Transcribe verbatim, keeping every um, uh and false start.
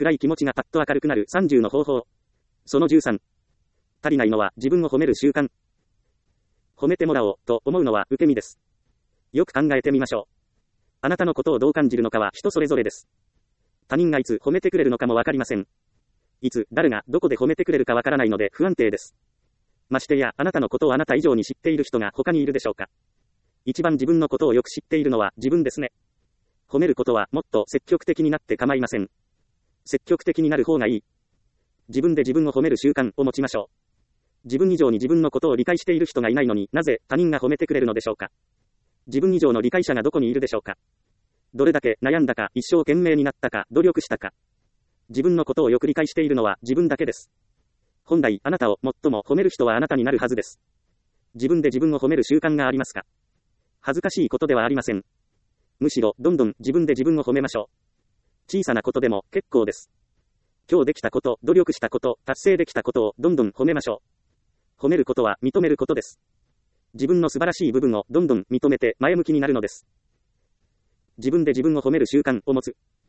暗い気持ちがパッと明るくなるさんじゅうの方法。そのじゅうさん。足りないのは自分を褒める習慣。褒めてもらおうと思うのは受け身です。よく考えてみましょう。あなたのことをどう感じるのかは人それぞれです。他人がいつ褒めてくれるのかもわかりません。いつ、誰が、どこで褒めてくれるかわからないので不安定です。ましてや、あなたのことをあなた以上に知っている人が他にいるでしょうか。一番自分のことをよく知っているのは自分ですね。褒めることはもっと積極的になって構いません。積極的になる方がいい。自分で自分を褒める習慣を持ちましょう。自分以上に自分のことを理解している人がいないのになぜ他人が褒めてくれるのでしょうか。自分以上の理解者がどこにいるでしょうか。どれだけ悩んだか、一生懸命になったか、努力したか。自分のことをよく理解しているのは自分だけです。本来、あなたを最も褒める人はあなたになるはずです。自分で自分を褒める習慣がありますか。恥ずかしいことではありません。むしろ、どんどん自分で自分を褒めましょう。小さなことでも結構です。今日できたこと、努力したこと、達成できたことをどんどん褒めましょう。褒めることは認めることです。自分の素晴らしい部分をどんどん認めて前向きになるのです。自分で自分を褒める習慣を持つ。